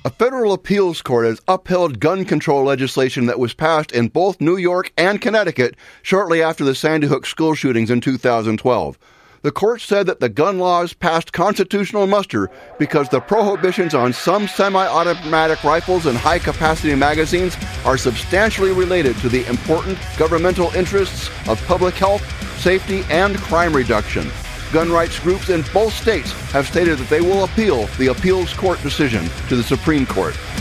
A federal appeals court has upheld gun control legislation that was passed in both New York and Connecticut shortly after the Sandy Hook school shootings in 2012. The court said that the gun laws passed constitutional muster because the prohibitions on some semi-automatic rifles and high-capacity magazines are substantially related to the important governmental interests of public health, safety, and crime reduction. Gun rights groups in both states have stated that they will appeal the appeals court decision to the Supreme Court.